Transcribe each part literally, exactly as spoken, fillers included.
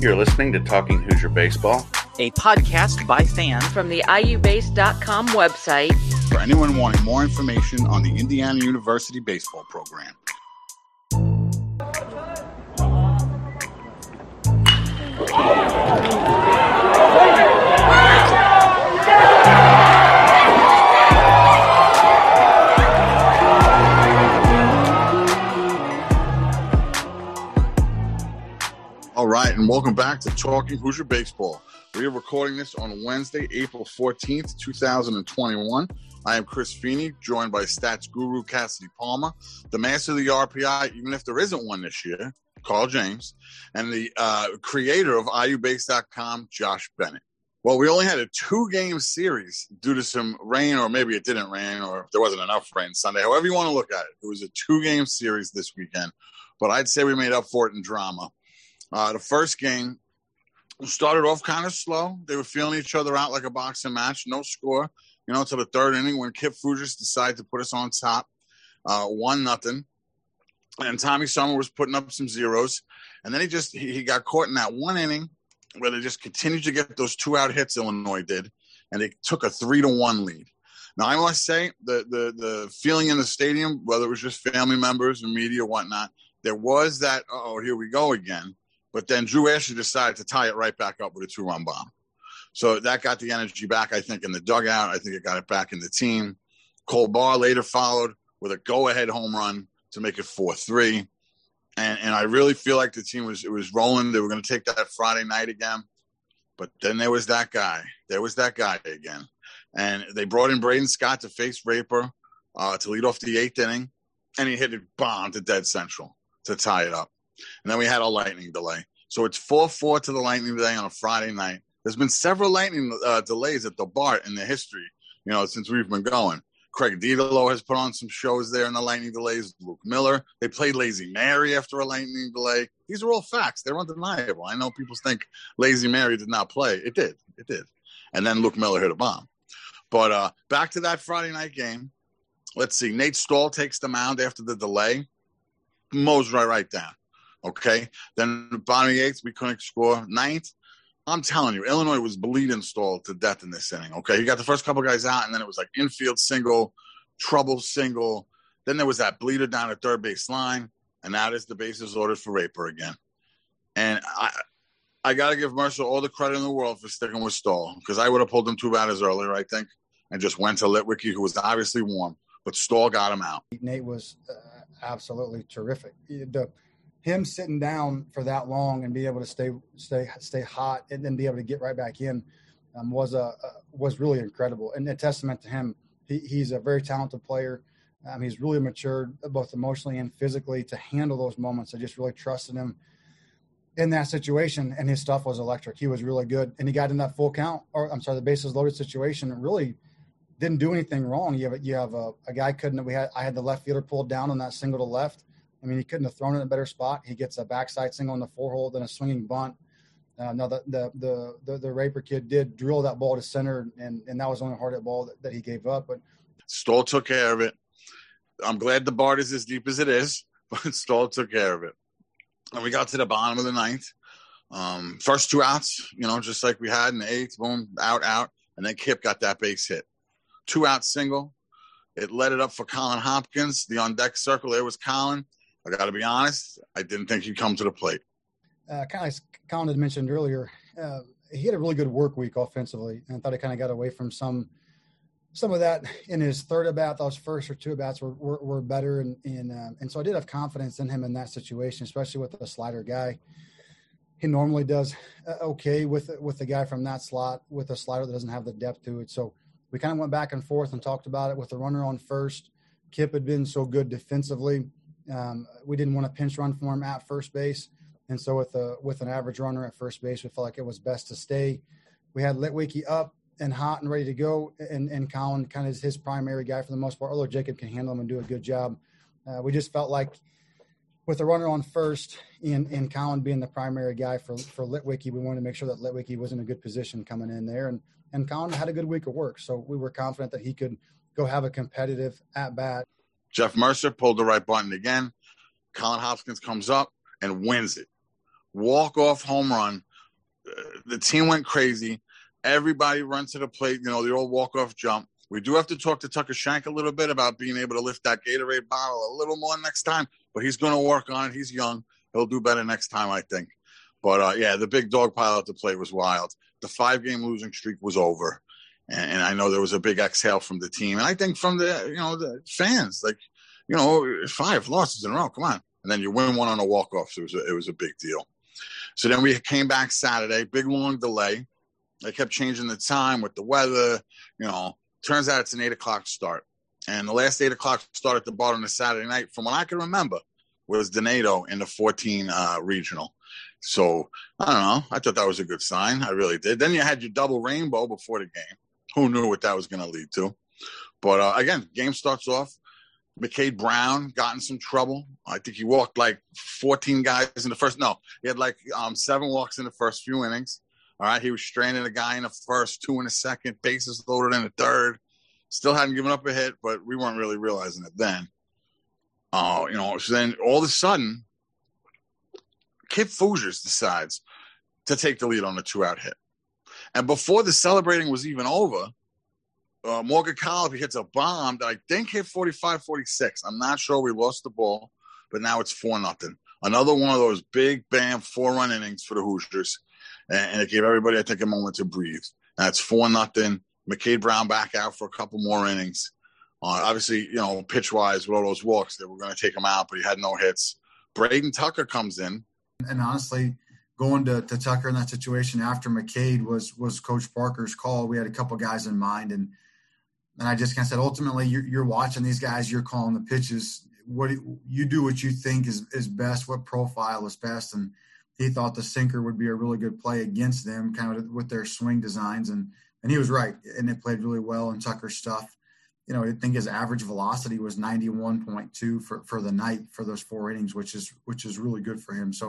You're listening to Talking Hoosier Baseball, a podcast by fans from the I U base dot com website. For anyone wanting more information on the Indiana University baseball program. All right, and welcome back to Talking Hoosier Baseball. We are recording this on Wednesday, April fourteenth, twenty twenty-one. I am Chris Feeney, joined by stats guru Cassidy Palmer, the master of the R P I, even if there isn't one this year, Carl James, and the uh, creator of I U base dot com, Josh Bennett. Well, we only had a two-game series due to some rain, or maybe it didn't rain, or there wasn't enough rain Sunday. However you want to look at it, it was a two-game series this weekend, but I'd say we made up for it in drama. Uh, the first game started off kind of slow. They were feeling each other out like a boxing match. No score, you know, until the third inning when Kip Fugis decided to put us on top, uh, one nothing. And Tommy Summer was putting up some zeros. And then he just he, he got caught in that one inning where they just continued to get those two-out hits, Illinois did, and they took a three to one lead. Now, I must say, the, the, the feeling in the stadium, whether it was just family members and media or whatnot, there was that, oh, here we go again. But then Drew Asher decided to tie it right back up with a two-run bomb. So that got the energy back, I think, in the dugout. I think it got it back in the team. Cole Barr later followed with a go-ahead home run to make it four three. And and I really feel like the team was it was rolling. They were going to take that Friday night again. But then there was that guy. There was that guy again. And they brought in Braden Scott to face Raper uh, to lead off the eighth inning. And he hit it bomb to dead central to tie it up. And then we had a lightning delay. So it's four four to the lightning delay on a Friday night. There's been several lightning uh, delays at the Bart in the history, you know, since we've been going. Craig Didolo has put on some shows there in the lightning delays. Luke Miller. They played Lazy Mary after a lightning delay. These are all facts. They're undeniable. I know people think Lazy Mary did not play. It did. It did. And then Luke Miller hit a bomb. But uh, back to that Friday night game. Let's see. Nate Stahl takes the mound after the delay. Mows right, right down. Okay, then bottom of the eighth, we couldn't score. Ninth, I'm telling you, Illinois was bleeding Stahl to death in this inning. Okay, he got the first couple guys out, and then it was like infield single, trouble single. Then there was that bleeder down the third base line, and now there's the bases ordered for Raper again. And I I got to give Mercer all the credit in the world for sticking with Stahl, because I would have pulled him two batters earlier, I think, and just went to Litwicky, who was obviously warm, but Stahl got him out. Nate was uh, absolutely terrific. The, Him sitting down for that long and be able to stay, stay, stay hot, and then be able to get right back in um, was a uh, was really incredible, and a testament to him. He, he's a very talented player. Um, he's really matured both emotionally and physically to handle those moments. I just really trusted him in that situation, and his stuff was electric. He was really good, and he got in that full count, or I'm sorry, the bases loaded situation, and really didn't do anything wrong. You have you have a, a guy couldn't. We had I had the left fielder pulled down on that single to left. I mean, he couldn't have thrown it in a better spot. He gets a backside single in the four hole, then a swinging bunt. Uh, now, the, the the the the Raper kid did drill that ball to center, and, and that was the only hard hit ball that, that he gave up. But Stahl took care of it. I'm glad the Bart is as deep as it is, but Stahl took care of it. And we got to the bottom of the ninth. Um, first two outs, you know, just like we had in the eighth, boom, out, out. And then Kip got that base hit. Two out single. It led it up for Colin Hopkins. The on-deck circle there was Colin. I got to be honest, I didn't think he'd come to the plate. Uh, kind of like Colin had mentioned earlier, uh, he had a really good work week offensively, and I thought he kind of got away from some some of that in his third at-bat. Those first or two at-bats were, were, were better, and and, uh, and so I did have confidence in him in that situation, especially with a slider guy. He normally does uh, okay with with the guy from that slot with a slider that doesn't have the depth to it. So we kind of went back and forth and talked about it with the runner on first. Kip had been so good defensively. Um, we didn't want to pinch run for him at first base. And so with a, with an average runner at first base, we felt like it was best to stay. We had Litwicky up and hot and ready to go. And, and Colin kind of is his primary guy for the most part, although Jacob can handle him and do a good job. Uh, we just felt like with the runner on first and, and Colin being the primary guy for, for Litwicky, we wanted to make sure that Litwicky was in a good position coming in there. And, and Colin had a good week of work. So we were confident that he could go have a competitive at bat. Jeff Mercer pulled the right button again. Colin Hopkins comes up and wins it. Walk-off home run the team went crazy. Everybody runs to the plate, you know, the old walk-off jump. We do have to talk to Tucker Shank a little bit about being able to lift that Gatorade bottle a little more next time, but he's going to work on it. He's young. He'll do better next time, I think. But, uh, yeah, the big dog pile at the plate was wild. The five-game losing streak was over, and, and I know there was a big exhale from the team. And I think from the, you know, the fans, like, you know, five losses in a row, come on. And then you win one on a walk-off, so it was a, it was a big deal. So then we came back Saturday, big long delay. They kept changing the time with the weather. You know, turns out it's an eight o'clock start. And the last eight o'clock start at the bar on a Saturday night, from what I can remember, was Donato in the fourteen uh, regional. So, I don't know. I thought that was a good sign. I really did. Then you had your double rainbow before the game. Who knew what that was going to lead to? But, uh, again, game starts off. McCade Brown got in some trouble. I think he walked like fourteen guys in the first. No, he had like um, seven walks in the first few innings. All right, he was stranding a guy in the first, two in the second, bases loaded in the third. Still hadn't given up a hit, but we weren't really realizing it then. Oh, uh, you know, so then all of a sudden, Kip Fougers decides to take the lead on a two-out hit. And before the celebrating was even over, uh, Morgan Colby hits a bomb that I think hit forty-five forty-six. I'm not sure. We lost the ball, but now it's four nothing. Another one of those big, bam, four-run innings for the Hoosiers. And it gave everybody, I think, a moment to breathe. That's four nothing. McCade Brown back out for a couple more innings. Uh, obviously, you know, pitch-wise, with all those walks, they were going to take him out, but he had no hits. Braden Tucker comes in. And honestly, going to, to Tucker in that situation after McCade was was Coach Parker's call. We had a couple guys in mind, and and I just kind of said, ultimately, you're, you're watching these guys, you're calling the pitches. What you do what you think is is best, what profile is best, and he thought the sinker would be a really good play against them, kind of with their swing designs. And, and he was right. And it played really well in Tucker's stuff. You know, I think his average velocity was ninety-one point two for, for the night for those four innings, which is, which is really good for him. So,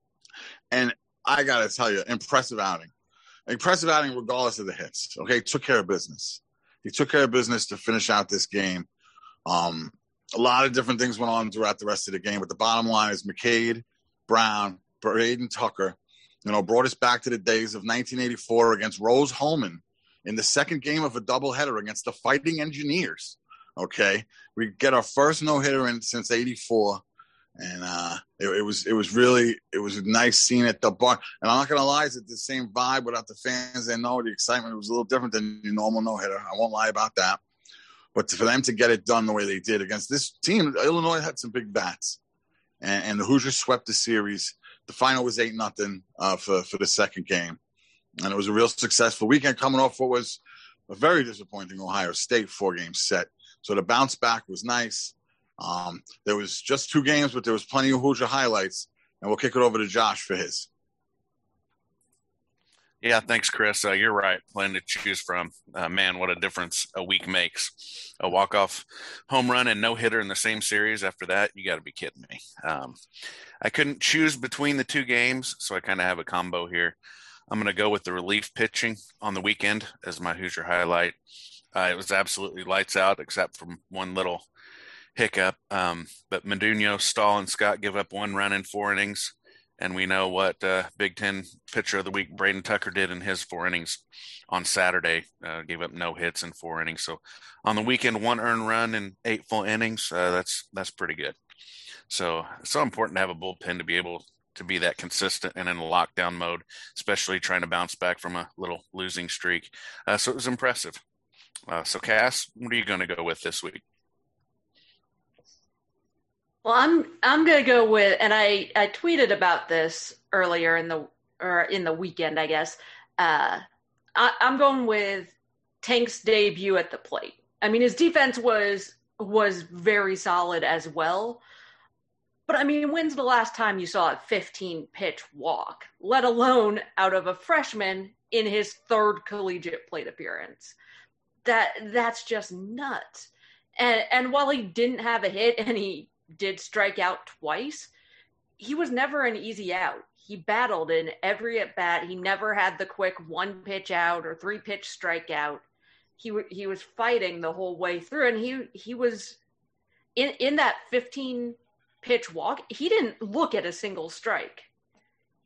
and I got to tell you, impressive outing, impressive outing, regardless of the hits. Okay. Took care of business. He took care of business to finish out this game. Um, a lot of different things went on throughout the rest of the game, but the bottom line is McCade, Brown, Braden Tucker, you know, brought us back to the days of nineteen eighty-four against Rose Holman in the second game of a doubleheader against the Fighting Engineers. Okay, we get our first no-hitter in since eighty-four, and uh, it, it was it was really it was a nice scene at the bar. And I'm not gonna lie, it's the same vibe without the fans. They know the excitement was a little different than your normal no-hitter. I won't lie about that. But for them to get it done the way they did against this team, Illinois had some big bats, and, and the Hoosiers swept the series. The final was eight nothing uh, for, for the second game. And it was a real successful weekend coming off what was a very disappointing Ohio State four-game set. So the bounce back was nice. Um, there was just two games, but there was plenty of Hoosier highlights. And we'll kick it over to Josh for his. Yeah, thanks, Chris. Uh, you're right. Plenty to choose from. Uh, man, what a difference a week makes. A walk-off home run and no-hitter in the same series after that, you got to be kidding me. Um, I couldn't choose between the two games, so I kind of have a combo here. I'm going to go with the relief pitching on the weekend as my Hoosier highlight. Uh, it was absolutely lights out except for one little hiccup. Um, but Meduno, Stahl, and Scott give up one run in four innings. And we know what uh, Big Ten pitcher of the week, Braden Tucker, did in his four innings on Saturday. Uh, gave up no hits in four innings. So on the weekend, one earned run in eight full innings. Uh, that's that's pretty good. So it's so important to have a bullpen to be able to be that consistent and in a lockdown mode, especially trying to bounce back from a little losing streak. Uh, so it was impressive. Uh, so Cass, what are you going to go with this week? Well, I'm I'm gonna go with, and I, I tweeted about this earlier in the or in the weekend, I guess. Uh, I, I'm going with Tank's debut at the plate. I mean, his defense was was very solid as well. But I mean, when's the last time you saw a fifteen pitch walk, let alone out of a freshman in his third collegiate plate appearance? That that's just nuts. And and while he didn't have a hit and he did strike out twice, he was never an easy out. He battled in every at bat. He never had the quick one pitch out or three pitch strikeout. He w- he was fighting the whole way through, and he he was in in that fifteen pitch walk. He didn't look at a single strike.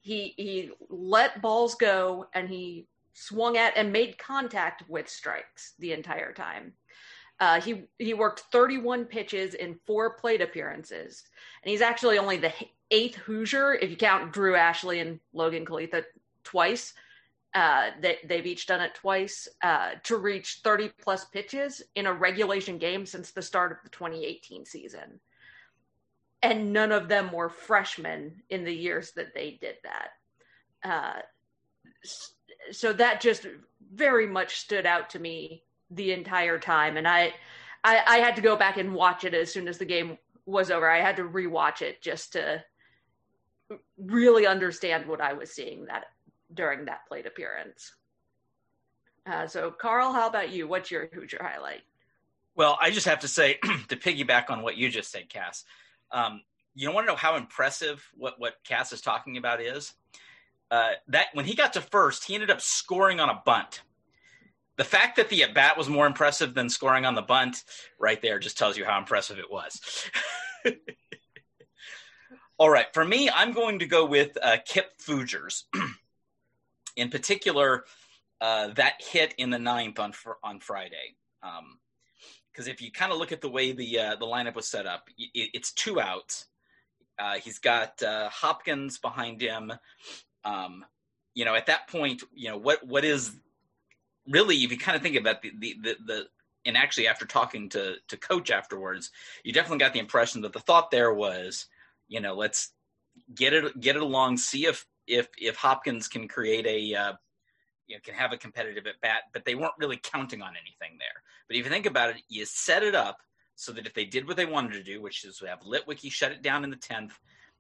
he he let balls go, and he swung at and made contact with strikes the entire time. Uh, he he worked thirty-one pitches in four plate appearances, and he's actually only the eighth Hoosier, if you count Drew Ashley and Logan Kalitha twice. Uh, they, they've each done it twice uh, to reach thirty plus pitches in a regulation game since the start of the twenty eighteen season. And none of them were freshmen in the years that they did that. Uh, so that just very much stood out to me the entire time. And I, I, I had to go back and watch it as soon as the game was over. I had to rewatch it just to really understand what I was seeing that during that plate appearance. Uh, so Carl, how about you? What's your Hoosier highlight? Well, I just have to say, to piggyback on what you just said, Cass, um, you want to know how impressive what, what Cass is talking about is? Uh, that when he got to first, he ended up scoring on a bunt. The fact that the at-bat was more impressive than scoring on the bunt right there just tells you how impressive it was. All right, for me, I'm going to go with uh, Kip Fougers. In particular, uh, that hit in the ninth on fr- on Friday. Because um, if you kind of look at the way the uh, the lineup was set up, it, it's two outs. Uh, he's got uh, Hopkins behind him. Um, you know, at that point, you know what what is really, if you kind of think about the the the, the and actually after talking to to Coach afterwards, you definitely got the impression that the thought there was, you know, let's get it get it along, see if if if Hopkins can create a uh, you know can have a competitive at bat, but they weren't really counting on anything there. But if you think about it, you set it up so that if they did what they wanted to do, which is have Litwicky shut it down in the tenth,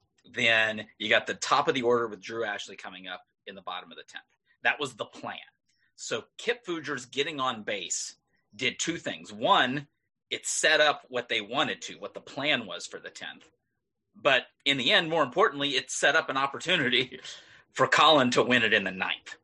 then you got the top of the order with Drew Ashley coming up in the bottom of the tenth. That was the plan. So Kip Fougers getting on base did two things. One, it set up what they wanted to, what the plan was for the tenth. But in the end, more importantly, it set up an opportunity for Colin to win it in the ninth.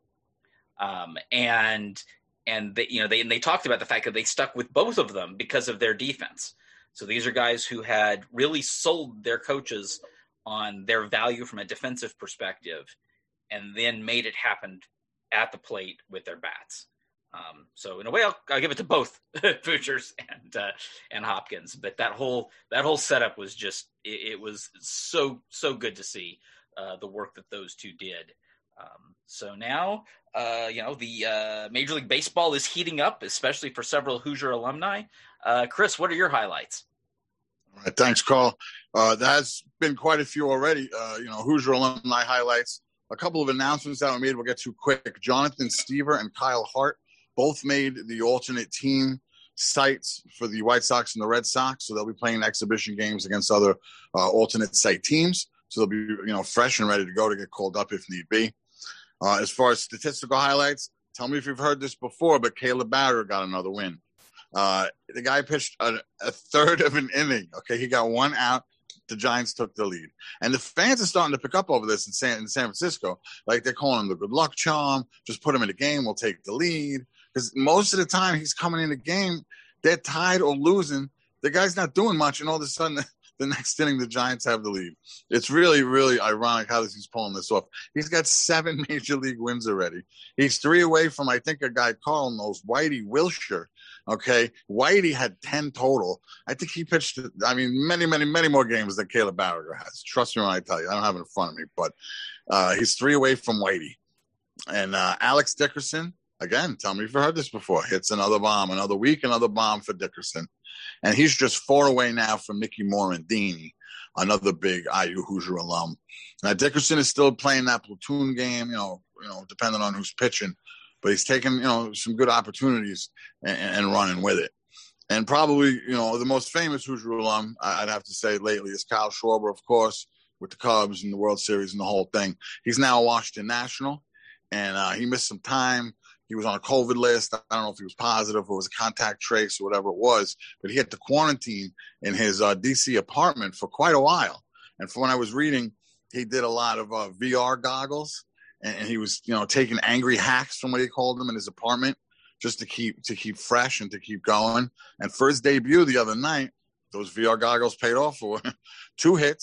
Um, and and they, you know they and they talked about the fact that they stuck with both of them because of their defense. So these are guys who had really sold their coaches on their value from a defensive perspective, and then made it happen at the plate with their bats. Um, so in a way, I'll, I'll give it to both Fougers and uh, and Hopkins. But that whole that whole setup was just it, it was so so good to see uh, the work that those two did. Um, so now uh, you know the uh, Major League Baseball is heating up, especially for several Hoosier alumni. Uh, Chris, what are your highlights? All right, thanks, Carl. Uh, there's been quite a few already. Uh, you know, Hoosier alumni highlights. A couple of announcements that were made. We'll get to quick. Jonathan Stever and Kyle Hart both made the alternate team sites for the White Sox and the Red Sox, so they'll be playing exhibition games against other uh, alternate site teams. So they'll be, you know, fresh and ready to go to get called up if need be. Uh, as far as statistical highlights, tell me if you've heard this before, but Caleb Bauer got another win. Uh, the guy pitched a, a third of an inning. Okay, he got one out. The Giants took the lead. And the fans are starting to pick up over this in San, in San Francisco. Like, they're calling him the good luck charm. Just put him in the game. We'll take the lead. Because most of the time he's coming in the game, they're tied or losing. The guy's not doing much, and all of a sudden the, the next inning the Giants have the lead. It's really, really ironic how he's pulling this off. He's got seven major league wins already. He's three away from, I think, a guy Carl knows, Whitey Wilshire. Okay, Whitey had ten total. I think he pitched, I mean, many, many, many more games than Caleb Bauer has. Trust me when I tell you. I don't have it in front of me, but uh, he's three away from Whitey. And uh, Alex Dickerson, again, tell me if you've heard this before, hits another bomb, another week, another bomb for Dickerson. And he's just four away now from Mickey Morandini, another big I U Hoosier alum. Now, Dickerson is still playing that platoon game, you know, you know, depending on who's pitching. But he's taken, you know, some good opportunities and, and running with it. And probably, you know, the most famous Hoosier alum, I'd have to say lately, is Kyle Schwarber, of course, with the Cubs and the World Series and the whole thing. He's now a Washington National, and uh, he missed some time. He was on a COVID list. I don't know if he was positive or it was a contact trace or whatever it was, but he had to quarantine in his uh, D C apartment for quite a while. And from when I was reading, he did a lot of uh, V R goggles. And he was, you know, taking angry hacks from what he called them in his apartment just to keep to keep fresh and to keep going. And for his debut the other night, those V R goggles paid off for two hits,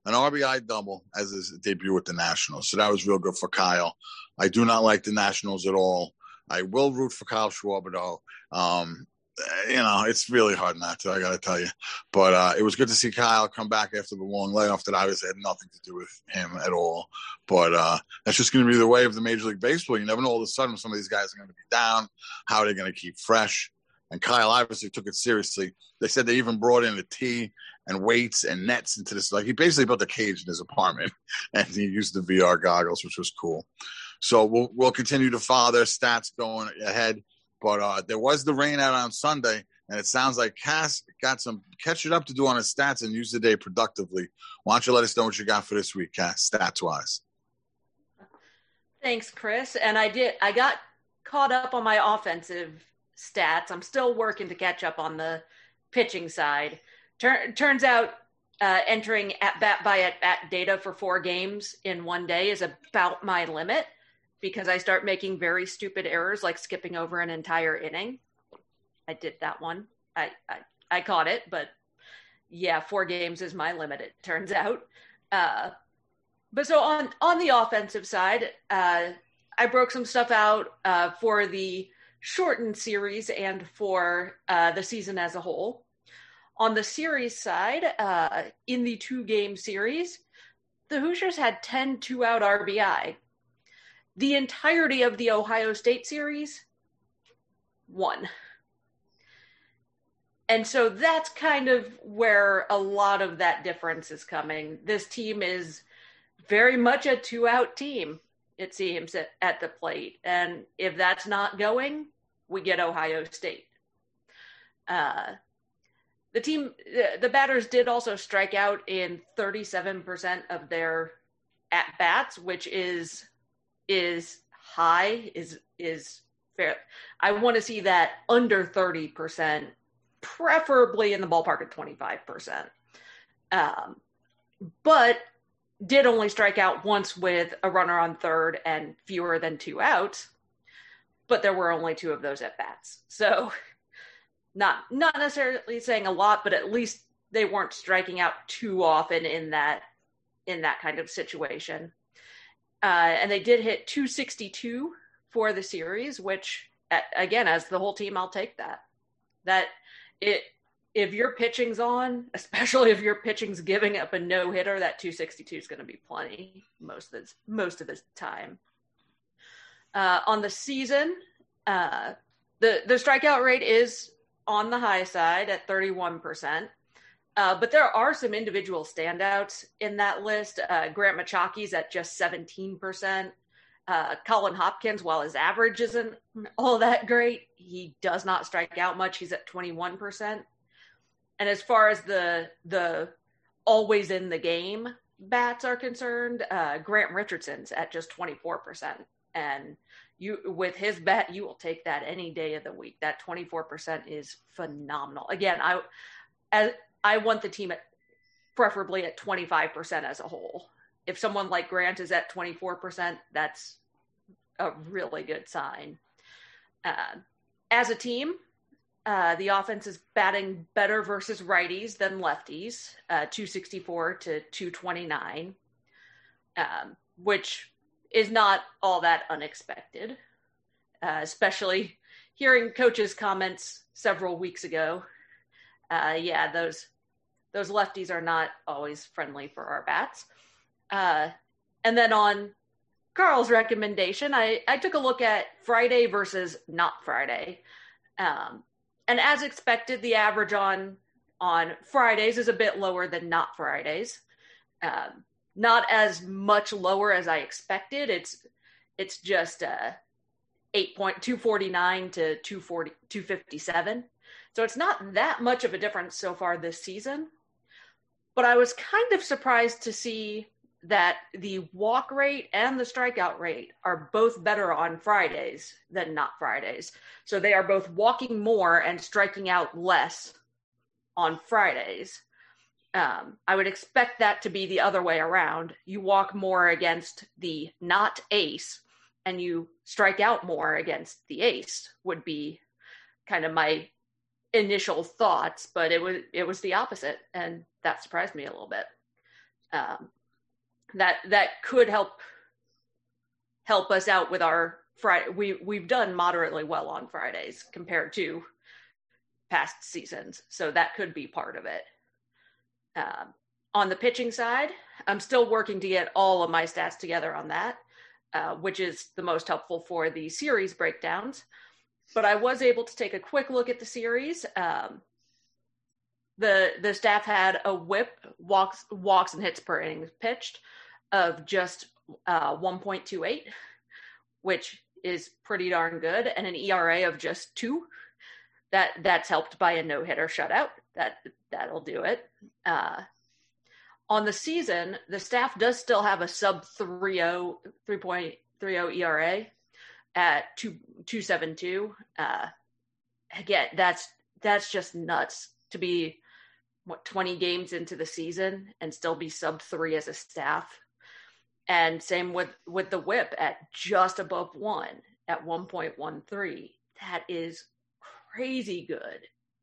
an R B I double as his debut with the Nationals. So that was real good for Kyle. I do not like the Nationals at all. I will root for Kyle Schwarber, though. Um, you know, it's really hard not to, I got to tell you. But uh, it was good to see Kyle come back after the long layoff that obviously had nothing to do with him at all. But uh, that's just going to be the way of the Major League Baseball. You never know all of a sudden some of these guys are going to be down, how are they going to keep fresh. And Kyle obviously took it seriously. They said they even brought in a tee and weights and nets into this. Like, he basically built a cage in his apartment, and he used the V R goggles, which was cool. So we'll, we'll continue to follow their stats going ahead. But uh, there was the rain out on Sunday, and it sounds like Cass got some catching up to do on his stats and use the day productively. Why don't you let us know what you got for this week, Cass, stats-wise? Thanks, Chris. And I did. I got caught up on my offensive stats. I'm still working to catch up on the pitching side. Tur- turns out uh, entering at-bat by at-bat data for four games in one day is about my limit, because I start making very stupid errors like skipping over an entire inning. I did that one. I, I, I caught it, but yeah, four games is my limit, it turns out. Uh, but so on, on the offensive side, uh, I broke some stuff out uh, for the shortened series and for uh, the season as a whole. On the series side, uh, in the two-game series, the Hoosiers had ten two-out R B I. The entirety of the Ohio State series, one. And so that's kind of where a lot of that difference is coming. This team is very much a two-out team, it seems, at, at the plate. And if that's not going, we get Ohio State. Uh, the team, the, the batters did also strike out in thirty-seven percent of their at-bats, which is is high, is is fair. I want to see that under thirty percent, preferably in the ballpark at twenty-five percent. Um, but did only strike out once with a runner on third and fewer than two outs, but there were only two of those at-bats. So not not necessarily saying a lot, but at least they weren't striking out too often in that in that kind of situation. Uh, and they did hit two sixty-two for the series, which, again, as the whole team, I'll take that. That it, if your pitching's on, especially if your pitching's giving up a no-hitter, that two sixty-two is going to be plenty most of the, most of the time. Uh, on the season, uh, the, the strikeout rate is on the high side at thirty-one percent. Uh, but there are some individual standouts in that list. Uh, Grant Machaki's at just seventeen percent. Uh, Colin Hopkins, while his average isn't all that great, he does not strike out much. He's at twenty-one percent. And as far as the the always in the game bats are concerned, uh, Grant Richardson's at just twenty-four percent. And you, with his bat, you will take that any day of the week. That twenty-four percent is phenomenal. Again, I as I want the team at preferably at twenty-five percent as a whole. If someone like Grant is at twenty-four percent, that's a really good sign. Uh, as a team, uh, the offense is batting better versus righties than lefties, uh, two sixty-four to two twenty-nine, um, which is not all that unexpected, uh, especially hearing coach's comments several weeks ago. Uh, yeah, those those lefties are not always friendly for our bats. Uh, and then on Carl's recommendation, I, I took a look at Friday versus not Friday. Um, and as expected, the average on on Fridays is a bit lower than not Fridays. Um, not as much lower as I expected. It's it's just uh, eight point two forty-nine to two forty, two fifty-seven. So it's not that much of a difference so far this season. But I was kind of surprised to see that the walk rate and the strikeout rate are both better on Fridays than not Fridays. So they are both walking more and striking out less on Fridays. Um, I would expect that to be the other way around. You walk more against the not ace and you strike out more against the ace would be kind of my initial thoughts, but it was it was the opposite, and that surprised me a little bit. Um, that that could help help us out with our Friday. We we've done moderately well on Fridays compared to past seasons, so that could be part of it. Um, on the pitching side, I'm still working to get all of my stats together on that, uh, which is the most helpful for the series breakdowns. But I was able to take a quick look at the series. Um, the the staff had a whip, walks walks and hits per innings pitched of just uh, one point two eight, which is pretty darn good, and an E R A of just two. That that's helped by a no hitter shutout. That that'll do it. Uh, on the season, the staff does still have a sub three point three oh E R A at two two seven two. Uh, again, that's that's just nuts to be what twenty games into the season and still be sub three as a staff. And same with with the whip at just above one at one point one three. That is crazy good,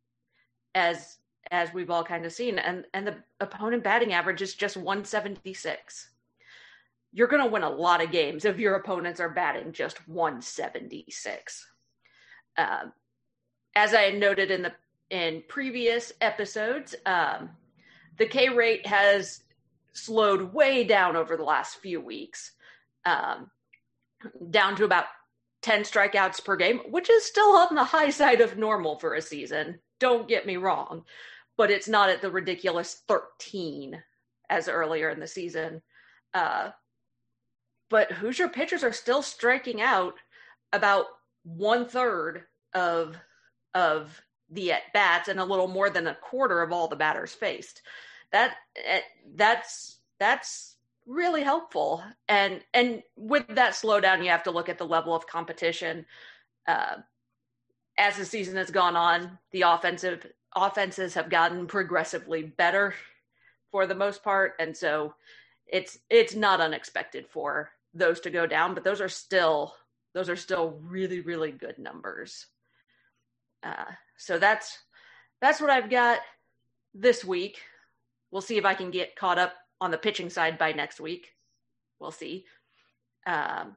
as as we've all kind of seen. And and the opponent batting average is just one seventy-six. You're going to win a lot of games if your opponents are batting just one seventy-six. Um, as I had noted in the in previous episodes, um, the K rate has slowed way down over the last few weeks, um, down to about ten strikeouts per game, which is still on the high side of normal for a season. Don't get me wrong, but it's not at the ridiculous thirteen as earlier in the season. Uh, but Hoosier pitchers are still striking out about one third of, of the at-bats and a little more than a quarter of all the batters faced. That that's that's really helpful, and and with that slowdown, you have to look at the level of competition. Uh, as the season has gone on, the offensive offenses have gotten progressively better for the most part, and so it's it's not unexpected for those to go down. But those are still those are still really really good numbers. Uh, so that's that's what I've got this week. We'll see if I can get caught up on the pitching side by next week. We'll see. Um,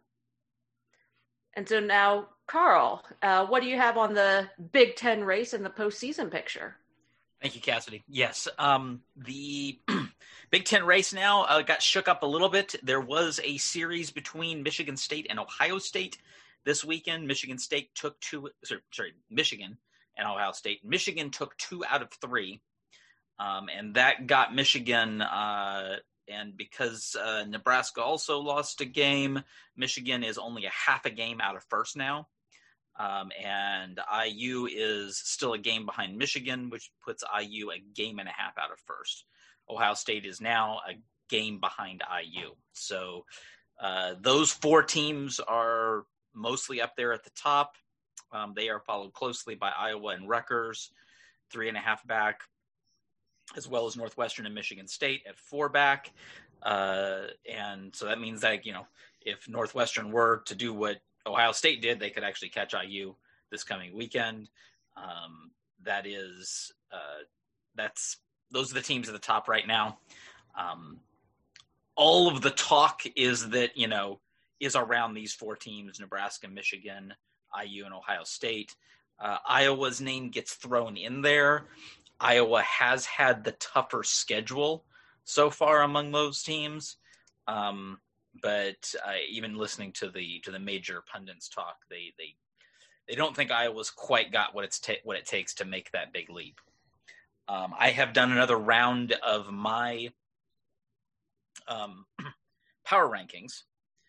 and so now, Carl, uh, what do you have on the Big Ten race and the postseason picture? Thank you, Cassidy. Yes, um, the Big Ten race now uh, got shook up a little bit. There was a series between Michigan State and Ohio State this weekend. Michigan State took two. Sorry, sorry Michigan and Ohio State. Michigan took two out of three. Um, and that got Michigan, uh, and because uh, Nebraska also lost a game, Michigan is only a half a game out of first now. Um, and I U is still a game behind Michigan, which puts I U a game and a half out of first. Ohio State is now a game behind I U. So uh, those four teams are mostly up there at the top. Um, they are followed closely by Iowa and Rutgers, three and a half back, as well as Northwestern and Michigan State at four back. Uh, and so that means that, you know, if Northwestern were to do what Ohio State did, they could actually catch I U this coming weekend. Um, that is, uh, that's, those are the teams at the top right now. Um, all of the talk is that, you know, is around these four teams, Nebraska, Michigan, I U, and Ohio State. Uh, Iowa's name gets thrown in there. Iowa has had the tougher schedule so far among those teams, um, but uh, even listening to the to the major pundits talk, they they they don't think Iowa's quite got what it's ta- what it takes to make that big leap. Um, I have done another round of my um, power rankings,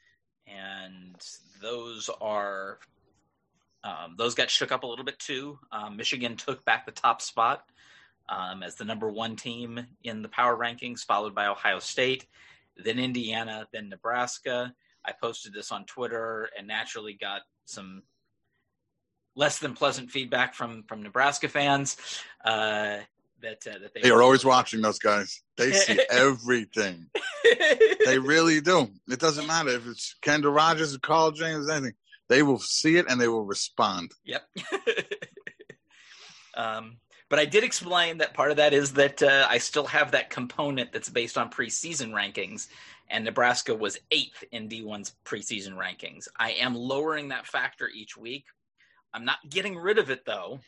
and those are um, those got shook up a little bit too. Um, Michigan took back the top spot Um, as the number one team in the power rankings, followed by Ohio State, then Indiana, then Nebraska. I posted this on Twitter and naturally got some less than pleasant feedback from, from Nebraska fans. Uh, that uh, that they, they are always watching those guys. They see everything. They really do. It doesn't matter if it's Kendall Rogers or Carl James, anything. They will see it and they will respond. Yep. um, but I did explain that part of that is that uh, I still have that component that's based on preseason rankings, and Nebraska was eighth in D one's preseason rankings. I am lowering that factor each week. I'm not getting rid of it, though,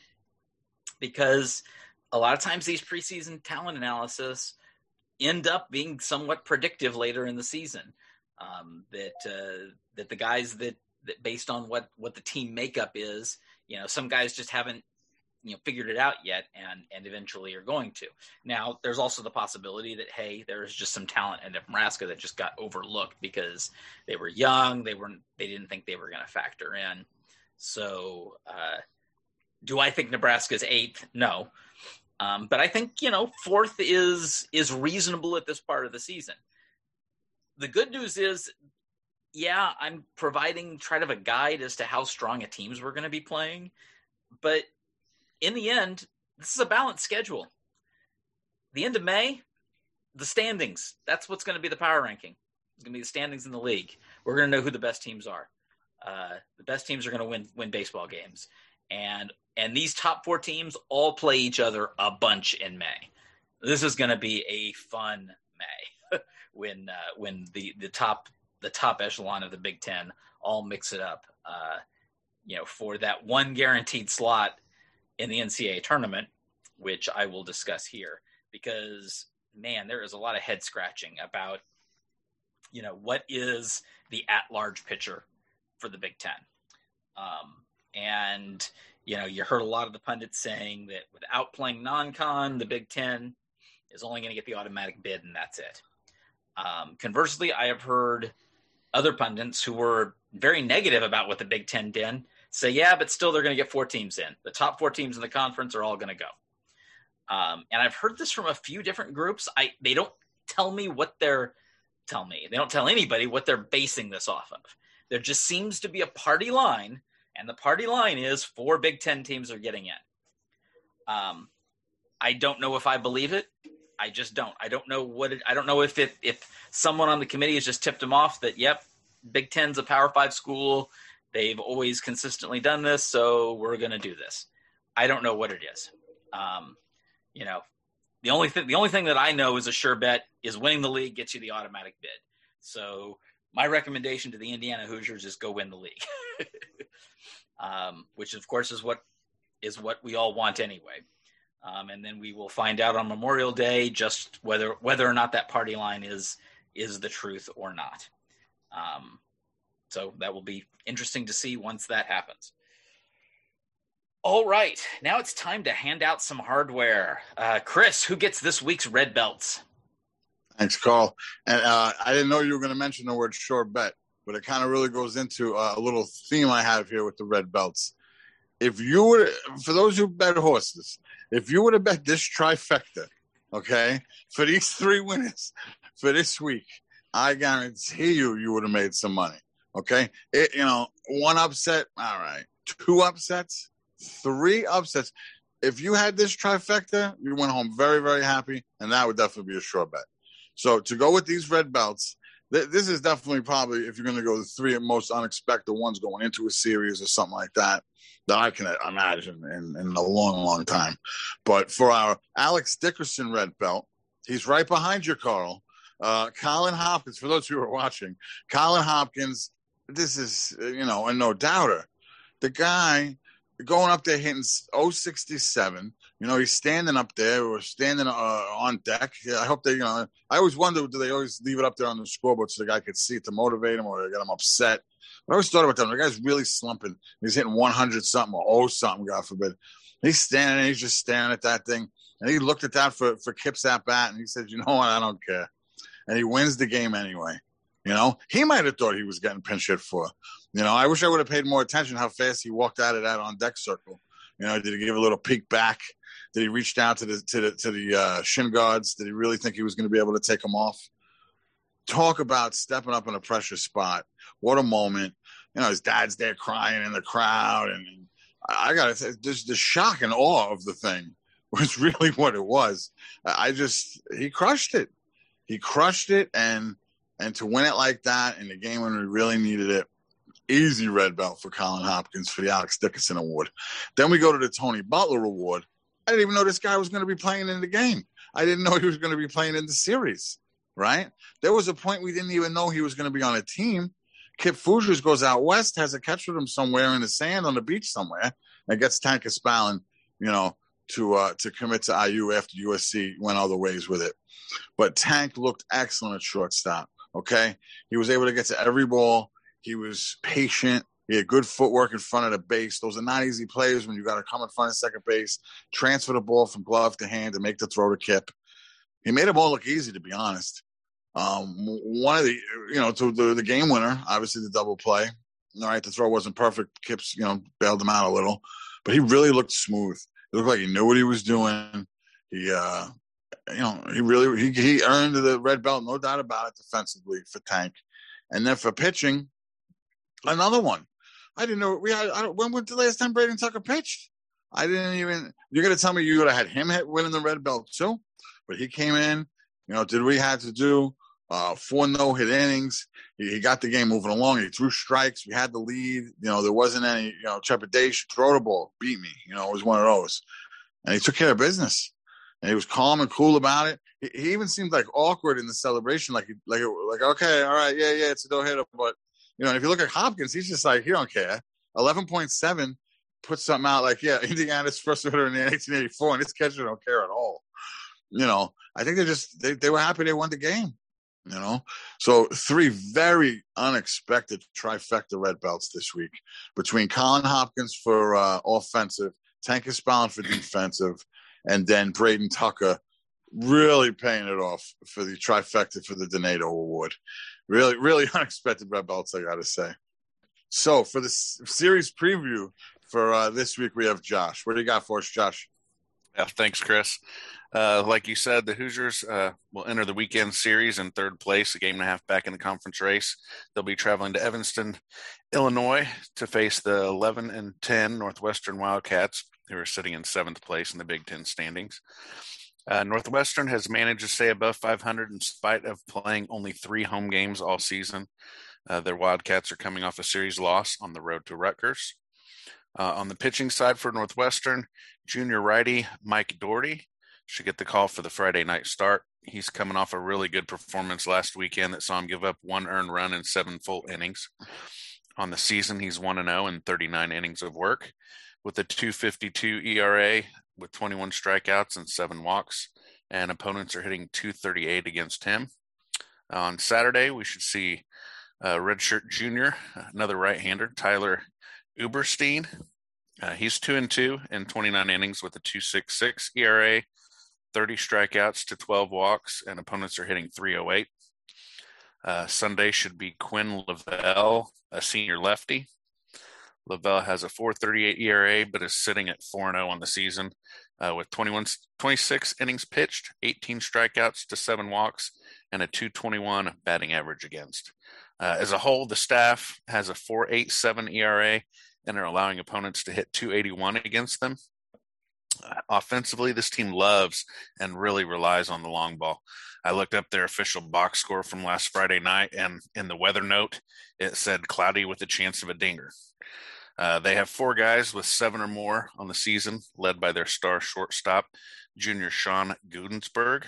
because a lot of times these preseason talent analysis end up being somewhat predictive later in the season. Um, that uh, that the guys that, that based on what, what the team makeup is, you know, some guys just haven't, you know, figured it out yet and, and eventually are going to. Now, there's also the possibility that, hey, there's just some talent in Nebraska that just got overlooked because they were young. They weren't, they didn't think they were going to factor in. So uh, do I think Nebraska's eighth? No. Um, but I think, you know, fourth is, is reasonable at this part of the season. The good news is, yeah, I'm providing kind of a guide as to how strong a teams we're going to be playing. But in the end, this is a balanced schedule. The end of May, the standings, that's what's going to be the power ranking. It's going to be the standings in the league. We're going to know who the best teams are. Uh, the best teams are going to win win baseball games. And and these top four teams all play each other a bunch in May. This is going to be a fun May when uh, when the, the top the top echelon of the Big Ten all mix it up, uh, you know, for that one guaranteed slot in the N C double A tournament, which I will discuss here, because, man, there is a lot of head scratching about, you know, what is the at-large pitcher for the Big Ten. Um, and, you know, you heard a lot of the pundits saying that without playing non-con, the Big Ten is only going to get the automatic bid, and that's it. Um, conversely, I have heard other pundits who were very negative about what the Big Ten did say, yeah, but still they're going to get four teams in. The top four teams in the conference are all going to go. Um, and I've heard this from a few different groups. I They don't tell me what they're tell me. They don't tell anybody what they're basing this off of. There just seems to be a party line, and the party line is four Big Ten teams are getting in. Um, I don't know if I believe it. I just don't. I don't know what it, I don't know if it, if someone on the committee has just tipped them off that, yep, Big Ten's a Power Five school. They've always consistently done this, so we're going to do this. I don't know what it is. Um, you know, the only thing the only thing that I know is a sure bet is winning the league gets you the automatic bid. So my recommendation to the Indiana Hoosiers is go win the league, um, which of course is what is what we all want anyway. Um, and then we will find out on Memorial Day just whether whether or not that party line is is the truth or not. Um, so that will be interesting to see once that happens. All right, now it's time to hand out some hardware. Uh, Chris, who gets this week's red belts? Thanks, Carl. And uh, I didn't know you were going to mention the word sure bet, but it kind of really goes into uh, a little theme I have here with the red belts. If you would, for those who bet horses, if you would have bet this trifecta, okay, for these three winners for this week, I guarantee you, you would have made some money. Okay, it, you know, one upset, all right, two upsets, three upsets. If you had this trifecta, you went home very, very happy, and that would definitely be a sure bet. So to go with these red belts, th- this is definitely probably, if you're going to go the three most unexpected ones going into a series or something like that, that I can imagine in, in a long, long time. But for our Alex Dickerson red belt, he's right behind you, Carl. Uh, Colin Hopkins, for those who are watching, Colin Hopkins, this is, you know, a no doubter. The guy going up there hitting oh sixty-seven, you know, he's standing up there or standing uh, on deck. I hope they, you know, I always wonder, do they always leave it up there on the scoreboard so the guy could see it to motivate him or get him upset? I always thought about that. The guy's really slumping. He's hitting one hundred something or oh something, God forbid. He's standing there, he's just staring at that thing. And he looked at that for, for Kip's at bat, and he said, you know what, I don't care. And he wins the game anyway. You know, he might have thought he was getting pinch hit for. You know, I wish I would have paid more attention how fast he walked out of that on deck circle. You know, did he give a little peek back? Did he reach down to the to the to the uh, shin guards? Did he really think he was going to be able to take them off? Talk about stepping up in a pressure spot. What a moment. You know, his dad's there crying in the crowd. And, and I got to say, just the shock and awe of the thing was really what it was. I just, he crushed it. He crushed it. And, and to win it like that in the game when we really needed it, easy red belt for Colin Hopkins for the Alex Dickerson Award. Then we go to the Tony Butler Award. I didn't even know this guy was going to be playing in the game. I didn't know he was going to be playing in the series, right? There was a point we didn't even know he was going to be on a team. Kip Fougers goes out west, has a catch with him somewhere in the sand on the beach somewhere, and gets Tank Spallon, you know, to uh, to commit to I U after U S C went other ways with it. But Tank looked excellent at shortstop, okay? He was able to get to every ball. He was patient. He had good footwork in front of the base. Those are not easy plays when you got to come in front of second base, transfer the ball from glove to hand and make the throw to Kip. He made the ball look easy, to be honest. Um, one of the, you know, to the, the game winner, obviously the double play. All right, the throw wasn't perfect. Kip's, you know, bailed him out a little, but he really looked smooth. It looked like he knew what he was doing. He, uh, you know, he really he he earned the red belt, no doubt about it, defensively for Tank, and then for pitching, another one. I didn't know we had. I don't, when was the last time Braden Tucker pitched? I didn't even. You're gonna tell me you would have had him hit winning the red belt too, but he came in. You know, did what he had to do. Uh, four no-hit innings. He, he got the game moving along. He threw strikes. We had the lead. You know, there wasn't any, you know, trepidation. Throw the ball. Beat me. You know, it was one of those. And he took care of business. And he was calm and cool about it. He, he even seemed like awkward in the celebration. Like, like, like, okay, all right, yeah, yeah, it's a no-hitter. But, you know, if you look at Hopkins, he's just like, he don't care. eleven point seven puts something out like, yeah, Indiana's first hitter in eighteen eighty-four, and this catcher don't care at all. You know, I think they just, they, they were happy they won the game. You know, so three very unexpected trifecta red belts this week between Colin Hopkins for uh, offensive, Tank Spallon for defensive, and then Braden Tucker really paying it off for the trifecta for the Donato Award. Really, really unexpected red belts, I got to say. So for the s- series preview for uh, this week, we have Josh. What do you got for us, Josh? Yeah, thanks, Chris. Uh, like you said, the Hoosiers uh, will enter the weekend series in third place, a game and a half back in the conference race. They'll be traveling to Evanston, Illinois, to face the eleven and ten Northwestern Wildcats, who are sitting in seventh place in the Big Ten standings. Uh, Northwestern has managed to stay above five hundred in spite of playing only three home games all season. Uh, their Wildcats are coming off a series loss on the road to Rutgers. Uh, on the pitching side for Northwestern, junior righty Mike Doherty should get the call for the Friday night start. He's coming off a really good performance last weekend that saw him give up one earned run in seven full innings. On the season, he's one and oh in thirty-nine innings of work with a two fifty-two E R A with twenty-one strikeouts and seven walks, and opponents are hitting two thirty-eight against him. On Saturday, we should see uh, redshirt junior, another right-hander, Tyler Uberstein. Uh, he's two and two in twenty-nine innings with a two sixty-six E R A, thirty strikeouts to twelve walks, and opponents are hitting three oh eight. Uh, Sunday should be Quinn Lavelle, a senior lefty. Lavelle has a four thirty-eight E R A, but is sitting at four and oh on the season uh, with twenty-one, twenty-six innings pitched, eighteen strikeouts to seven walks, and a two twenty-one batting average against. Uh, as a whole, the staff has a four eighty-seven E R A and are allowing opponents to hit two eighty-one against them. Uh, offensively, this team loves and really relies on the long ball. I looked up their official box score from last Friday night, and in the weather note, it said cloudy with a chance of a dinger. Uh, they have four guys with seven or more on the season, led by their star shortstop, junior Sean Gudensberg,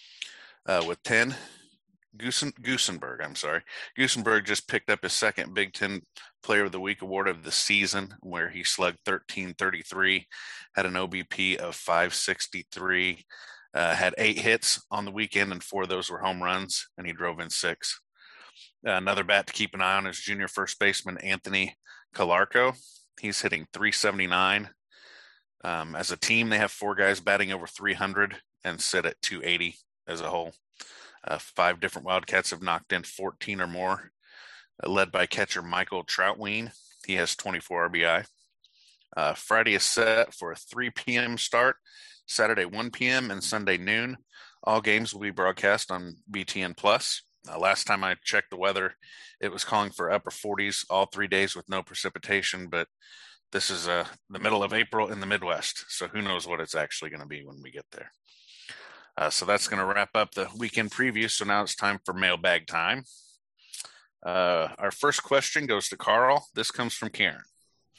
uh, with ten. Goosen, Goosenberg, I'm sorry. Goosenberg just picked up his second Big Ten Player of the Week award of the season, where he slugged thirteen thirty-three, had an O B P of five sixty-three, uh, had eight hits on the weekend, and four of those were home runs, and he drove in six. Uh, another bat to keep an eye on is junior first baseman Anthony Calarco. He's hitting three seventy-nine. Um, as a team, they have four guys batting over three hundred and sit at two eighty as a whole. Uh, five different Wildcats have knocked in fourteen or more, uh, led by catcher Michael Troutween. He has twenty-four R B I. Uh, Friday is set for a three p.m. start, Saturday one p.m. and Sunday noon. All games will be broadcast on B T N Plus. Uh, last time I checked the weather, it was calling for upper forties all three days with no precipitation, but this is uh, the middle of April in the Midwest, so who knows what it's actually going to be when we get there. Uh, so that's going to wrap up the weekend preview. So now it's time for mailbag time. Uh, our first question goes to Carl. This comes from Karen.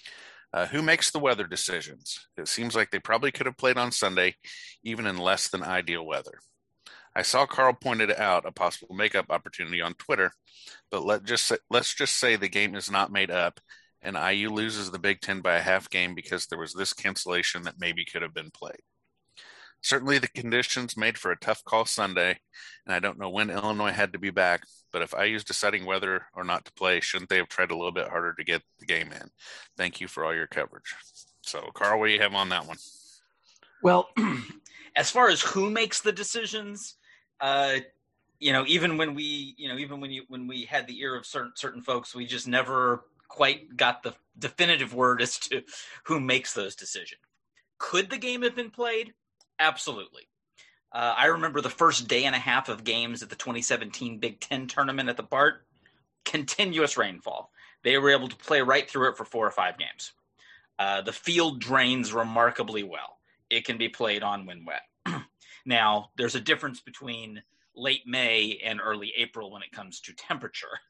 Uh, who makes the weather decisions? It seems like they probably could have played on Sunday, even in less than ideal weather. I saw Carl pointed out a possible makeup opportunity on Twitter, but let just say, let's just say the game is not made up, and I U loses the Big Ten by a half game because there was this cancellation that maybe could have been played. Certainly the conditions made for a tough call Sunday, and I don't know when Illinois had to be back, but if I U's deciding whether or not to play, shouldn't they have tried a little bit harder to get the game in? Thank you for all your coverage. So, Carl, what do you have on that one? Well, as far as who makes the decisions, uh, you know, even when we, you know, even when you when we had the ear of certain certain folks, we just never quite got the definitive word as to who makes those decisions. Could the game have been played? Absolutely. Uh, I remember the first day and a half of games at the twenty seventeen Big Ten tournament at the BART, continuous rainfall. They were able to play right through it for four or five games. Uh, the field drains remarkably well. It can be played on when wet. Now, there's a difference between late May and early April when it comes to temperature.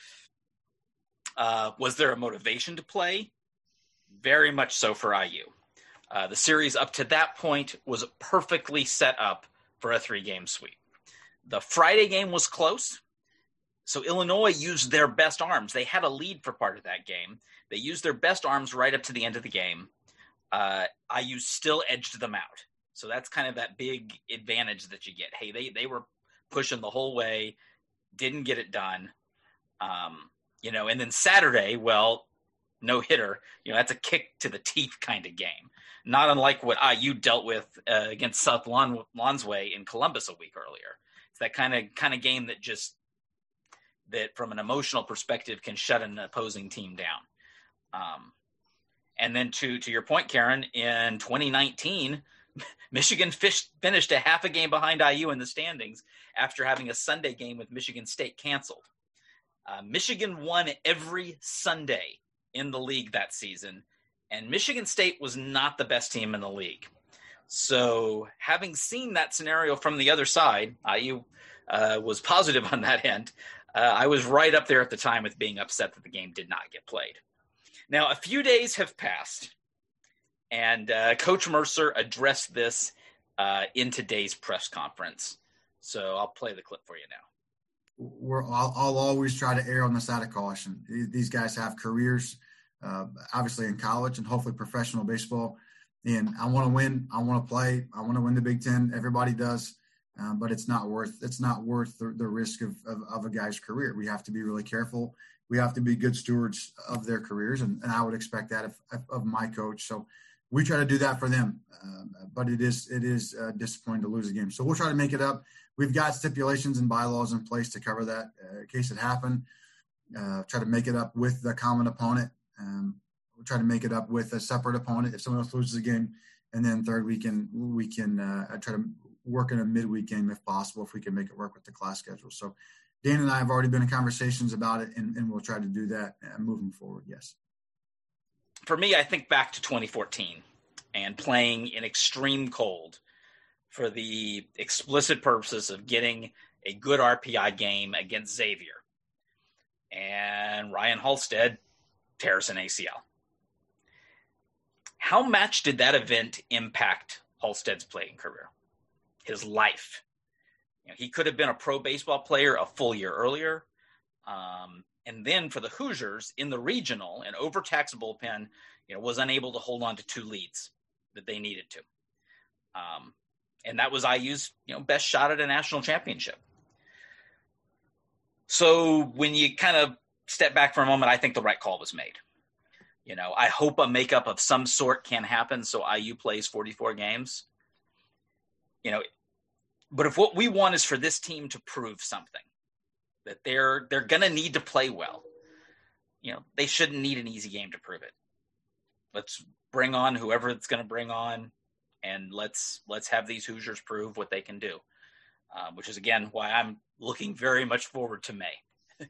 Uh, was there a motivation to play? Very much so for I U. Uh, the series up to that point was perfectly set up for a three-game sweep. The Friday game was close, so Illinois used their best arms. They had a lead for part of that game. They used their best arms right up to the end of the game. Uh, I U still edged them out. So that's kind of that big advantage that you get. Hey, they, they were pushing the whole way, didn't get it done. Um, you know, and then Saturday, well, no hitter, you know, that's a kick to the teeth kind of game. Not unlike what I U dealt with uh, against South Lon- Lonsway in Columbus a week earlier. It's that kind of kind of game that just, that from an emotional perspective can shut an opposing team down. Um, and then to, to your point, Karen, in twenty nineteen, Michigan fish, finished a half a game behind I U in the standings after having a Sunday game with Michigan State canceled. Uh, Michigan won every Sunday in the league that season, and Michigan State was not the best team in the league. So having seen that scenario from the other side, I U uh, was positive on that end. Uh, I was right up there at the time with being upset that the game did not get played. Now, a few days have passed, and uh, Coach Mercer addressed this uh, in today's press conference. So I'll play the clip for you now. We're, I'll, I'll always try to err on the side of caution. These guys have careers, uh, obviously in college and hopefully professional baseball. And I want to win. I want to play. I want to win the Big Ten. Everybody does, um, but it's not worth. It's not worth the, the risk of, of of a guy's career. We have to be really careful. We have to be good stewards of their careers, and, and I would expect that of, of my coach. So we try to do that for them. Um, but it is it is uh, disappointing to lose a game. So we'll try to make it up. We've got stipulations and bylaws in place to cover that uh, in case it happened. Uh, try to make it up with the common opponent. Um, we'll try to make it up with a separate opponent if someone else loses a game. And then third, we can, we can uh, try to work in a midweek game if possible, if we can make it work with the class schedule. So Dan and I have already been in conversations about it, and, and we'll try to do that uh, moving forward, yes. For me, I think back to twenty fourteen and playing in extreme cold for the explicit purposes of getting a good R P I game against Xavier. And Ryan Halstead tears an A C L. How much did that event impact Halstead's playing career, his life? You know, he could have been a pro baseball player a full year earlier. Um, and then for the Hoosiers in the regional, an overtaxed bullpen, you know, was unable to hold on to two leads that they needed to. Um, and that was I U's, you know, best shot at a national championship. So when you kind of step back for a moment, I think the right call was made. You know, I hope a makeup of some sort can happen so I U plays forty-four games. You know, but if what we want is for this team to prove something, that they're they're going to need to play well, you know, they shouldn't need an easy game to prove it. Let's bring on whoever it's going to bring on, and let's let's have these Hoosiers prove what they can do, uh, which is, again, why I'm looking very much forward to May.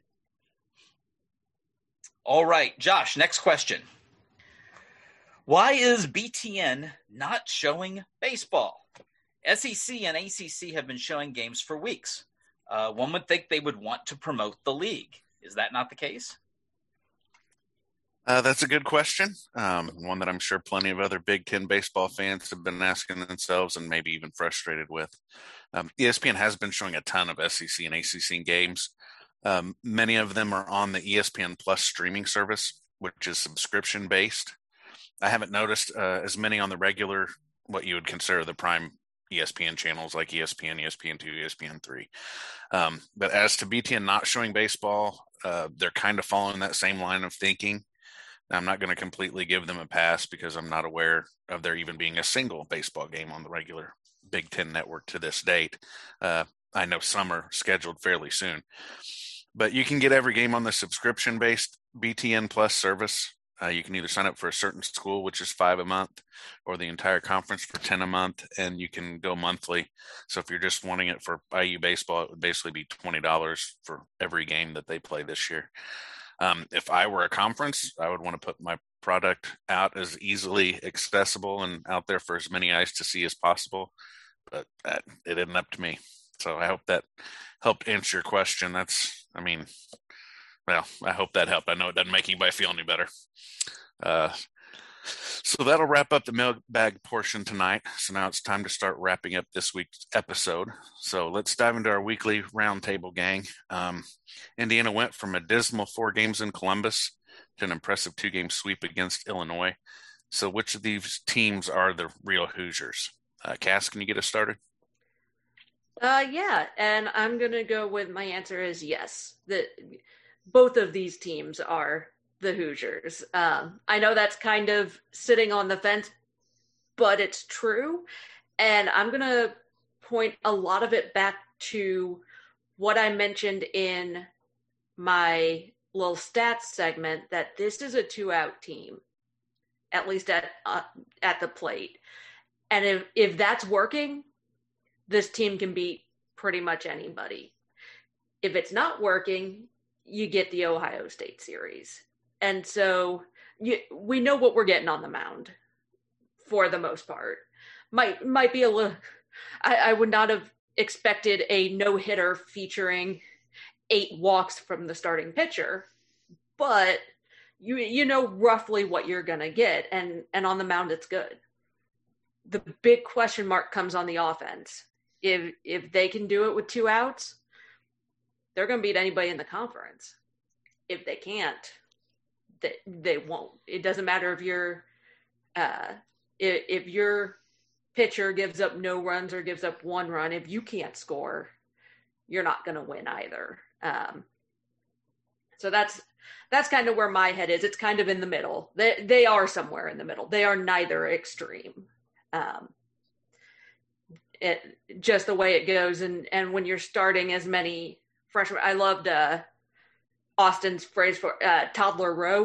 All right, Josh, next question. Why is B T N not showing baseball? S E C and A C C have been showing games for weeks. Uh, one would think they would want to promote the league. Is that not the case? Uh, that's a good question. Um, one that I'm sure plenty of other Big Ten baseball fans have been asking themselves and maybe even frustrated with. Um, E S P N has been showing a ton of S E C and A C C games. Um, many of them are on the E S P N Plus streaming service, which is subscription based. I haven't noticed uh, as many on the regular, what you would consider the prime E S P N channels like E S P N, E S P N two, E S P N three. Um, but as to B T N not showing baseball, uh, they're kind of following that same line of thinking. I'm not going to completely give them a pass because I'm not aware of there even being a single baseball game on the regular Big Ten network to this date. Uh, I know some are scheduled fairly soon. But you can get every game on the subscription-based B T N Plus service. Uh, you can either sign up for a certain school, which is five a month, or the entire conference for ten a month, and you can go monthly. So if you're just wanting it for I U baseball, it would basically be twenty dollars for every game that they play this year. Um, if I were a conference, I would want to put my product out as easily accessible and out there for as many eyes to see as possible. But uh, it isn't up to me. So I hope that helped answer your question. That's, I mean, well, I hope that helped. I know it doesn't make anybody feel any better. Uh, so that'll wrap up the mailbag portion tonight. So now it's time to start wrapping up this week's episode. So let's dive into our weekly roundtable, gang. Um, Indiana went from a dismal four games in Columbus to an impressive two-game sweep against Illinois. So which of these teams are the real Hoosiers? Uh, Cass, can you get us started? Uh, yeah, and I'm going to go with my answer is yes. That both of these teams are the Hoosiers. Um, I know that's kind of sitting on the fence, but it's true. And I'm going to point a lot of it back to what I mentioned in my little stats segment, that this is a two-out team, at least at uh, at the plate. And if, if that's working, this team can beat pretty much anybody. If it's not working, you get the Ohio State series. And so you, we know what we're getting on the mound for the most part. Might might be a little, I, I would not have expected a no-hitter featuring eight walks from the starting pitcher, but you you know roughly what you're going to get, and, and on the mound it's good. The big question mark comes on the offense. If if they can do it with two outs, they're going to beat anybody in the conference. If they can't, they, they won't. It doesn't matter if you're uh, if, if your pitcher gives up no runs or gives up one run. If you can't score, you're not going to win either. Um, so that's that's kind of where my head is. It's kind of in the middle. They they are somewhere in the middle. They are neither extreme. Um, it just the way it goes, and and when you're starting as many freshmen, I loved uh, Austin's phrase for uh, toddler row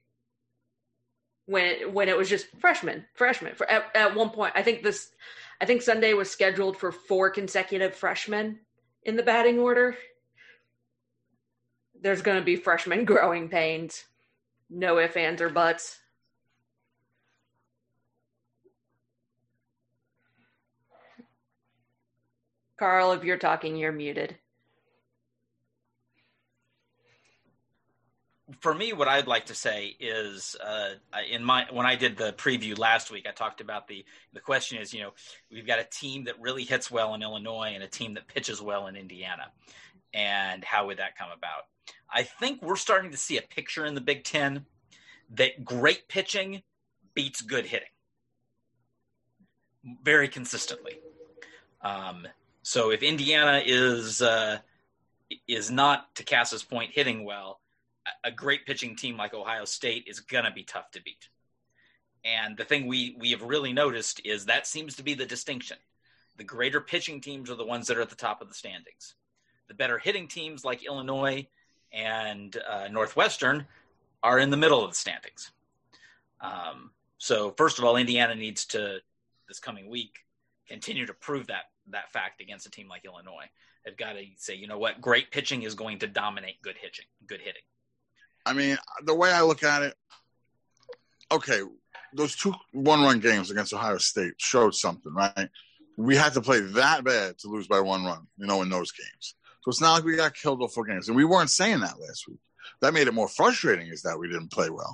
when when it was just freshmen, freshmen. For, at, at one point, I think this, I think Sunday was scheduled for four consecutive freshmen in the batting order. There's going to be freshman growing pains, no ifs, ands, or buts. Carl, if you're talking, you're muted. For me, what I'd like to say is, uh, in my when I did the preview last week, I talked about the the question is, you know, we've got a team that really hits well in Illinois and a team that pitches well in Indiana, and how would that come about? I think we're starting to see a picture in the Big Ten that great pitching beats good hitting very consistently. Um, so if Indiana is uh, is not, to Cass's point, hitting well, a great pitching team like Ohio State is going to be tough to beat. And the thing we, we have really noticed is that seems to be the distinction. The greater pitching teams are the ones that are at the top of the standings. The better hitting teams like Illinois and uh, Northwestern are in the middle of the standings. Um, so first of all, Indiana needs to, this coming week, continue to prove that that fact against a team like Illinois. They've got to say, you know what, great pitching is going to dominate good hitting, good hitting. I mean, the way I look at it, okay, those two one-run games against Ohio State showed something, right? We had to play that bad to lose by one run, you know, in those games. So it's not like we got killed off four games. And we weren't saying that last week. That made it more frustrating, is that we didn't play well.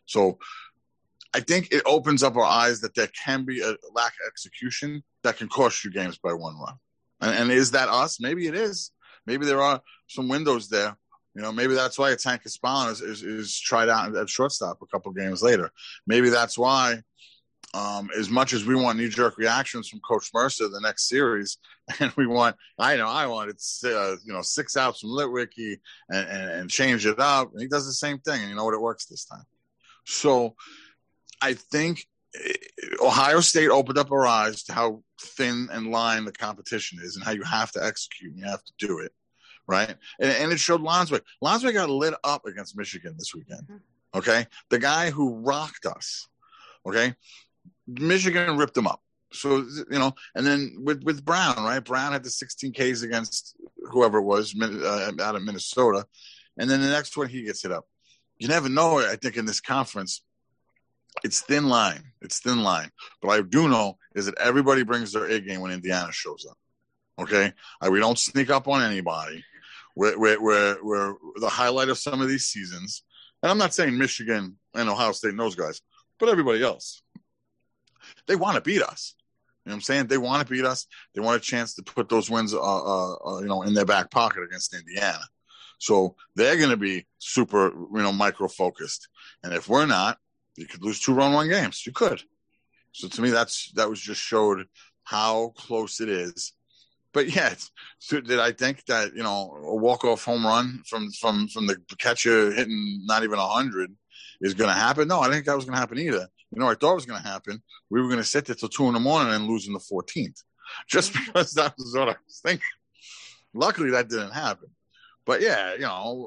So I think it opens up our eyes that there can be a lack of execution that can cost you games by one run. And, and is that us? Maybe it is. Maybe there are some windows there. You know, maybe that's why Tank Caspano is, is, is tried out at shortstop a couple games later. Maybe that's why, um, as much as we want knee-jerk reactions from Coach Mercer the next series, and we want, I know I wanted, uh, you know, six outs from Litwicky and, and, and change it up. And he does the same thing, and you know what? It works this time. So I think Ohio State opened up our eyes to how thin and line the competition is and how you have to execute and you have to do it. Right. And, and it showed Lonsway. Lonsway got lit up against Michigan this weekend. Okay. The guy who rocked us. Okay. Michigan ripped him up. So, you know, and then with, with Brown, right? Brown had the sixteen Ks against whoever it was uh, out of Minnesota. And then the next one, he gets hit up. You never know. I think in this conference, it's thin line. It's thin line. But I do know is that everybody brings their A game when Indiana shows up. Okay. Like, we don't sneak up on anybody. We're, we're, we're, we're the highlight of some of these seasons. And I'm not saying Michigan and Ohio State and those guys, but everybody else. They want to beat us. You know what I'm saying? They want to beat us. They want a chance to put those wins, uh, uh, uh, you know, in their back pocket against Indiana. So they're going to be super, you know, micro-focused. And if we're not, you could lose two run one games. You could. So to me, that's that was just showed how close it is. But yeah, so did I think that, you know, a walk-off home run from from from the catcher hitting not even one hundred is going to happen? No, I didn't think that was going to happen either. You know, I thought it was going to happen. We were going to sit there till two in the morning and lose in the fourteenth, just because that was what I was thinking. Luckily, that didn't happen. But yeah, you know,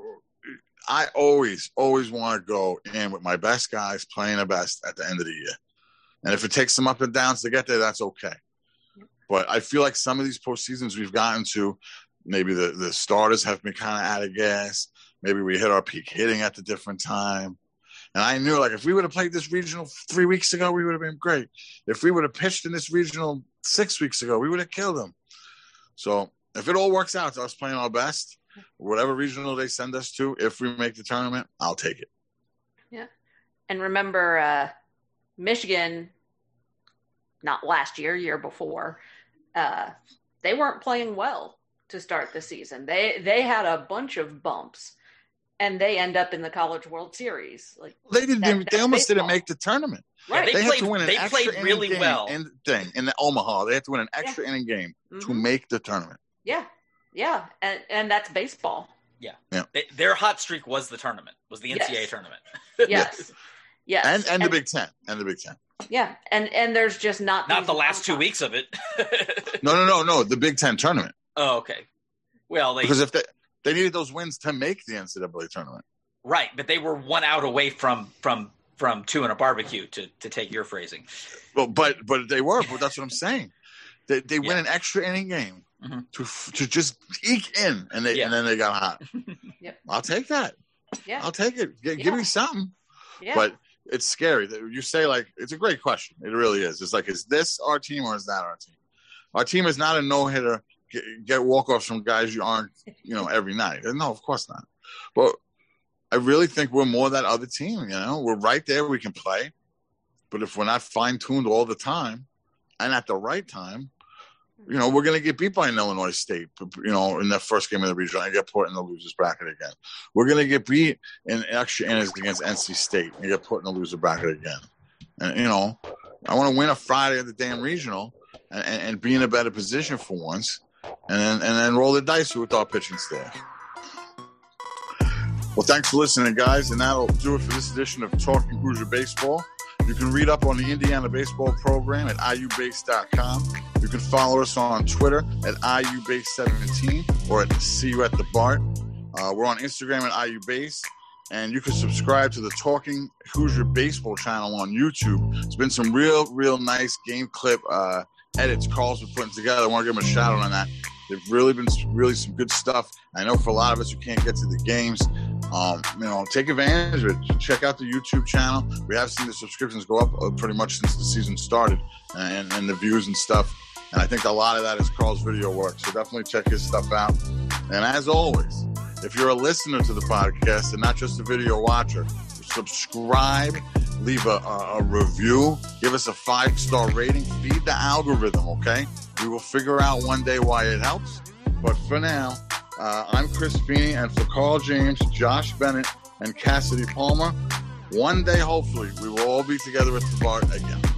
I always, always want to go in with my best guys playing the best at the end of the year. And if it takes some up and downs to get there, that's okay. But I feel like some of these postseasons we've gotten to, maybe the, the starters have been kind of out of gas. Maybe we hit our peak hitting at the different time. And I knew, like, if we would have played this regional three weeks ago, we would have been great. If we would have pitched in this regional six weeks ago, we would have killed them. So if it all works out to us playing our best, whatever regional they send us to, if we make the tournament, I'll take it. Yeah. And remember, uh, Michigan, not last year, year before, uh, they weren't playing well to start the season. They they had a bunch of bumps, and they end up in the College World Series. Like they didn't. that, they almost baseball. didn't make the tournament. Right. Yeah, they, they played, had to win an they extra played really inning well. In thing in the Omaha, they had to win an extra yeah. inning game mm-hmm. to make the tournament. Yeah, yeah, and and that's baseball. Yeah, yeah. They, their hot streak was the tournament. Was the N C double A yes. tournament? Yes, yes, and, and and the Big Ten, and the Big Ten. Yeah, and and there's just not not the last two weeks of it. no, no, no, no. The Big Ten tournament. Oh, okay. Well, they, because if they they needed those wins to make the N C double A tournament, right? But they were one out away from from from two and a barbecue, to to take your phrasing. Well, but but they were. But that's what I'm saying. They they yeah. win an extra inning game mm-hmm. to to just eke in, and they yeah. and then they got hot. Yep. I'll take that. Yeah, I'll take it. G- yeah. Give me something. Yeah. But it's scary. You say, like, it's a great question. It really is. It's like, is this our team or is that our team? Our team is not a no-hitter, get, get walk-offs from guys you aren't, you know, every night. No, of course not. But I really think we're more that other team, you know? We're right there. We can play. But if we're not fine-tuned all the time and at the right time, you know, we're going to get beat by an Illinois State, you know, in that first game of the regional and get put in the losers bracket again. We're going to get beat in extra innings against N C State and get put in the loser bracket again. And, you know, I want to win a Friday at the damn regional and, and, and be in a better position for once and then, and then roll the dice with our pitching staff. Well, thanks for listening, guys. And that'll do it for this edition of Talking Hoosier Baseball. You can read up on the Indiana baseball program at I U base dot com. You can follow us on Twitter at I U base seventeen or at See You at the Bart. Uh, we're on Instagram at I U base. And you can subscribe to the Talking Hoosier Baseball channel on YouTube. It's been some real, real nice game clip uh, edits Carl's been putting together. I want to give him a shout out on that. They've really been really some good stuff. I know for a lot of us who can't get to the games, um, you know, take advantage of it. Check out the YouTube channel. We have seen the subscriptions go up uh, pretty much since the season started and, and the views and stuff. And I think a lot of that is Carl's video work. So definitely check his stuff out. And as always, if you're a listener to the podcast and not just a video watcher, subscribe, leave a, a, a review, give us a five-star rating, feed the algorithm, okay? We will figure out one day why it helps. But for now, uh, I'm Chris Feeney, and for Carl James, Josh Bennett, and Cassidy Palmer, one day, hopefully, we will all be together at the bar again.